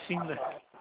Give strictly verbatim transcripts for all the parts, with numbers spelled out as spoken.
assim, né?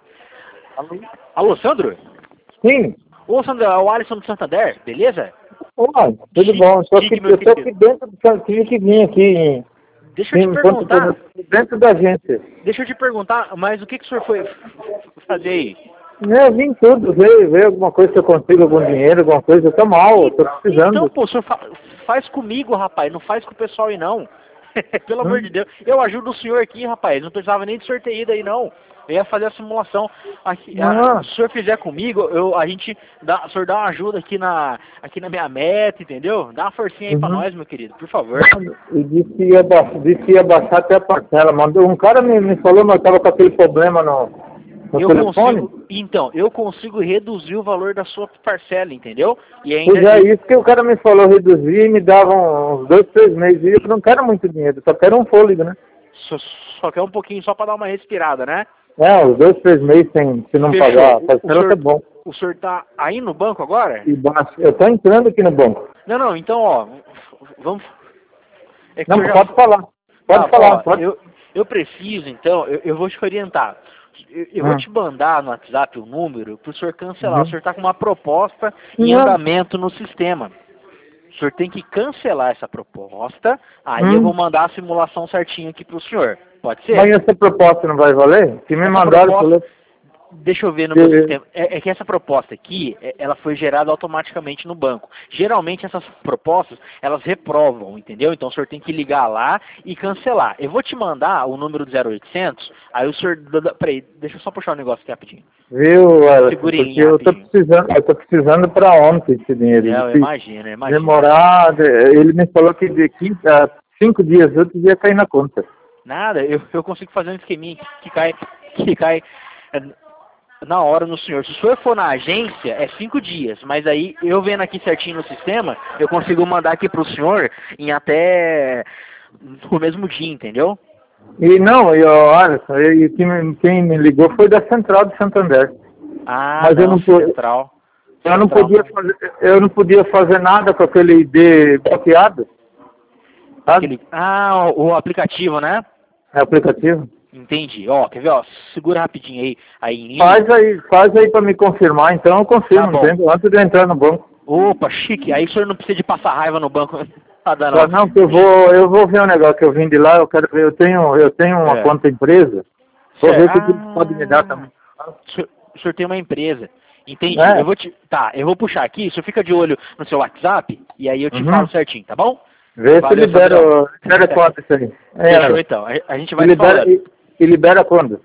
Alô? Alô, Sandro? Sim. Ô, Sandro, é o Alisson do Santander, beleza? Olá, tudo Chique, bom? Eu tô aqui, chique, meu eu tô querido. aqui dentro do eu tive que vir aqui em, Deixa eu te em ponto perguntar, dentro da agência. deixa eu te perguntar, mas o que, que o senhor foi fazer aí? É, vim tudo, ver, ver alguma coisa se eu consigo algum dinheiro, alguma coisa, eu tô mal, eu tô Então, precisando. pô, o senhor fa- faz comigo, rapaz, não faz com o pessoal aí, não. Pelo amor de Hum? Deus. Eu ajudo o senhor aqui, rapaz, não precisava nem de sorteio ido aí, não. Eu ia fazer a simulação. Aqui, a- Ah, se o senhor fizer comigo, eu, a gente dá, o senhor dá uma ajuda aqui na, aqui na minha meta, entendeu? Dá uma forcinha aí pra uhum. nós, meu querido, por favor. E disse que ia, ba- disse que ia baixar até a parcela. Mandou, um cara me, me falou, mas eu tava com aquele problema no, no Eu telefone. consigo, então, eu consigo reduzir o valor da sua parcela, entendeu? E Pois ainda, é, e- isso que o cara me falou reduzir e me dava uns dois, três meses. E eu não quero muito dinheiro, só quero um fôlego, né? só, só quer um pouquinho só pra dar uma respirada, né? É, os dois, três meses sem, se não pagar Fechou. a O, o parcela, tá senhor, bom. o senhor tá aí no banco agora? E baixa. Eu tô entrando aqui no banco. Não, não, então, ó, vamos. É que Não, eu já. pode falar. Tá, Pode falar, ó, pode. eu, eu preciso, então, eu, eu vou te orientar. Eu, eu vou Hum. te mandar no WhatsApp o número pro senhor cancelar. O Uhum. senhor tá com uma proposta em Não. andamento no sistema. O senhor tem que cancelar essa proposta, aí eu vou Hum. mandar a simulação certinho aqui pro senhor. Pode Mas ser? essa proposta não vai valer? Se me Essa mandaram, proposta, falou deixa eu ver no meu que... sistema. É, é que essa proposta aqui, é- ela foi gerada automaticamente no banco. Geralmente essas propostas, elas reprovam, entendeu? Então o senhor tem que ligar lá e cancelar. Eu vou te mandar o número do zero oitocentos, aí o senhor... dá- dá- Peraí, deixa eu só puxar um negócio aqui rapidinho. Viu, Alisson? Segura em Porque linha eu tô rapidinho. precisando, eu tô precisando para ontem esse dinheiro. E Não, eu se imagino, eu imagino. demorar, de- ele me falou que de quinze a cinco dias outros ia cair na conta. Nada, eu, eu consigo fazer um esqueminha que, que cai, que cai é, na hora no senhor. Se o senhor for na agência, é cinco dias, mas aí eu vendo aqui certinho no sistema, eu consigo mandar aqui pro senhor em até o mesmo dia, entendeu? E não, e, ó, Alisson, e quem, me- quem me ligou foi da Central de Santander. Ah, Mas eu não, não, po- central. eu não Central podia não. fazer, eu não podia fazer nada com aquele I D bloqueado, sabe? Aquele, ah, o, o aplicativo, né? É aplicativo. Entendi. Ó, quer ver, ó? Segura rapidinho aí, aí em linha. Faz aí, faz aí para me confirmar, então eu Tá confirmo, bom. entende? Antes de eu entrar no banco. Opa, chique. Aí o senhor não precisa de passar raiva no banco. Nada Só não. não, que eu vou, eu vou ver um negócio que eu vim de lá, eu quero ver, eu tenho, eu tenho uma É. conta empresa, vou Certo. ver o que que eles podem me dar Ah, também. o senhor, o senhor tem uma empresa. Entendi. Eu É? vou te. Tá, eu vou puxar aqui, o senhor fica de olho no seu WhatsApp e aí eu te falo Uhum. certinho, tá bom? Vê se Valeu, libera, Sandrão. libera quanto isso aí. Fechou É, então. A, a gente e vai se libera, falando. e, e libera quando?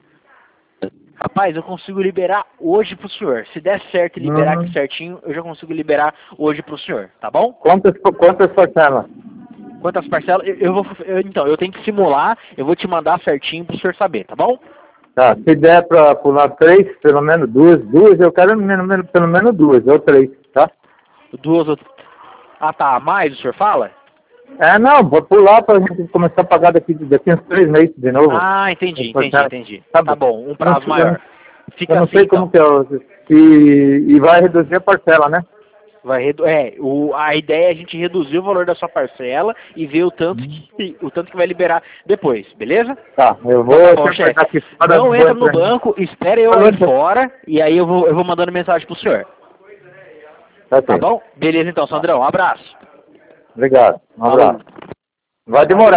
Rapaz, eu consigo liberar hoje pro senhor. Se der certo e liberar aqui Hum. certinho, eu já consigo liberar hoje pro senhor, tá bom? Quantas, quantas parcelas? Quantas parcelas? Eu, eu vou. eu- então, eu tenho que simular, eu vou te mandar certinho pro senhor saber, tá bom? Tá, se der para pular três, pelo menos duas, duas, eu quero pelo menos, pelo menos duas, ou três, tá? Duas ou. Ah tá, a mais o senhor fala? É, não, vou pular para a gente começar a pagar daqui, daqui uns três meses de novo. Ah, entendi, As entendi, parcelas. entendi. Tá Tá bom. bom, um Eu não, prazo sei- eu não, maior. eu Fica não assim sei como então. que é, o- e, e vai reduzir a parcela, né? Vai redu é, o, a ideia é a gente reduzir o valor da sua parcela e ver o tanto que o tanto que vai liberar depois, beleza? Tá, eu vou Então tá bom, tentar chefe. aqui fora, Não vou entra no entrar em- banco, espera eu Eu não aí entro. fora e aí eu vou, eu vou mandando mensagem pro senhor. Tá Tá certo. bom? Beleza então, Sandrão. Um abraço. Obrigado. Um Falou. abraço. Vai demorar.